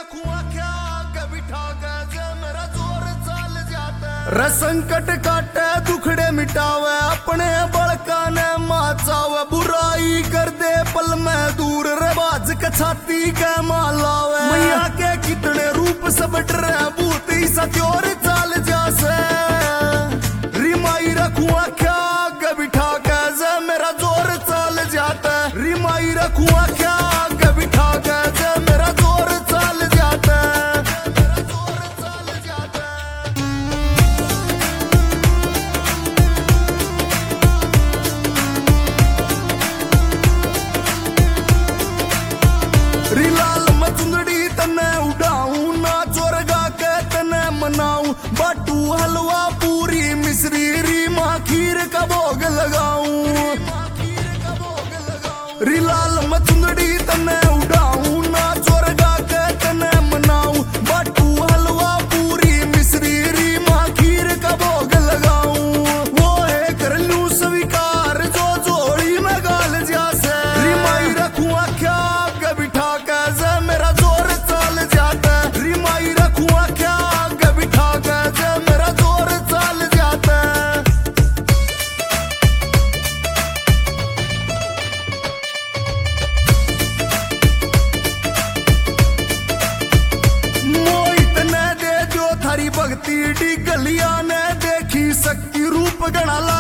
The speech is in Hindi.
संकट काटे दुखड़े मिटावे अपने बड़का ने माचावे बुराई कर दे पल में दूर रे बाज के छाती के मालावे मैया के कितने रूप सब डरे भूत सा त्योर चाल जासे रिमाई रखुआ क्या आगे बिठा के जे मेरा जोर चाल जाता रिमाई रखुआ क्या आगे बिठा के जे मेरा जोर चाल जाता रिलाल मचुंदड़ी तने उड़ाऊं ना चोरगा के तने मनाऊं बाटू हलवा पूरी मिश्री रीमा खीर का भोग लगाऊं रिलाल मचुंदड़ी तने उड़ाऊं ना चोरगा के तने मनाऊं बाटू हलवा पूरी मिश्री रीमा खीर का भोग लगाऊं वो है कर लूं स्वीकार जो जोड़ी में गाल जासे रिमाई रखूं क्या आगे बिठा के जे मेरा जोर चाल जाता रिमाई रखूं क्या आगे बिठा के जे मेरा जोर चाल जाता मोहित ने दे जो थारी भक्ति डी गलिया ने देखी शक्ति रूप गणा